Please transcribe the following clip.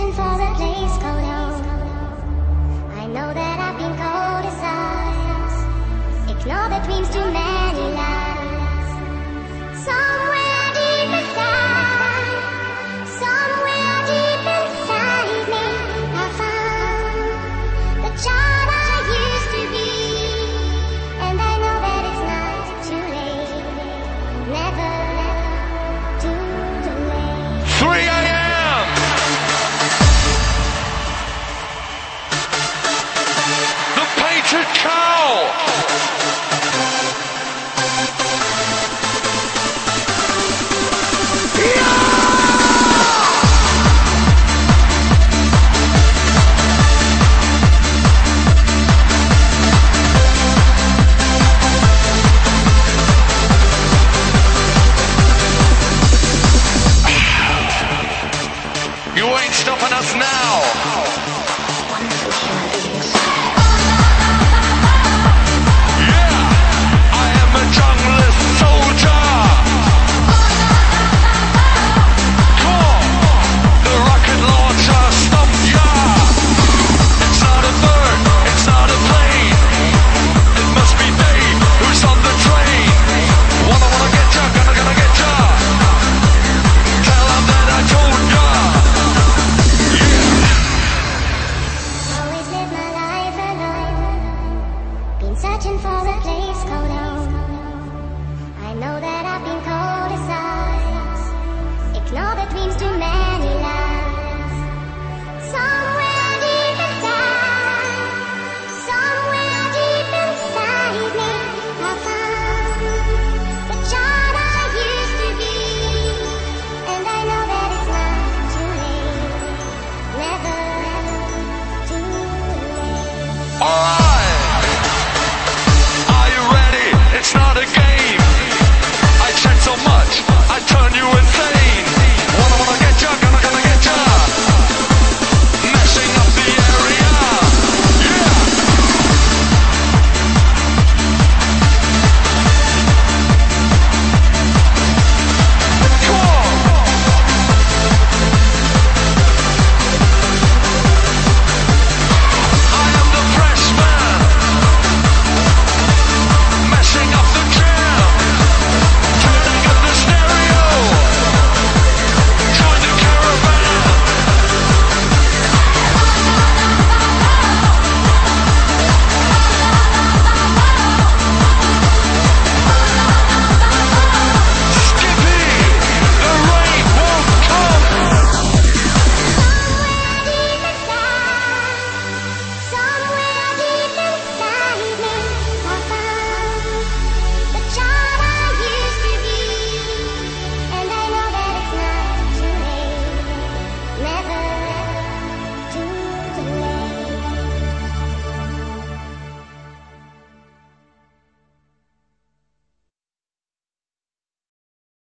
searching for a place called home. I know that I've been cold as ice. Ignore the dreams, too many lies. Somewhere deep inside, somewhere deep inside me, I found the child I used to be. And I know that it's not too late. Never too late. 3 a.m. The painted cow. You ain't stopping us now.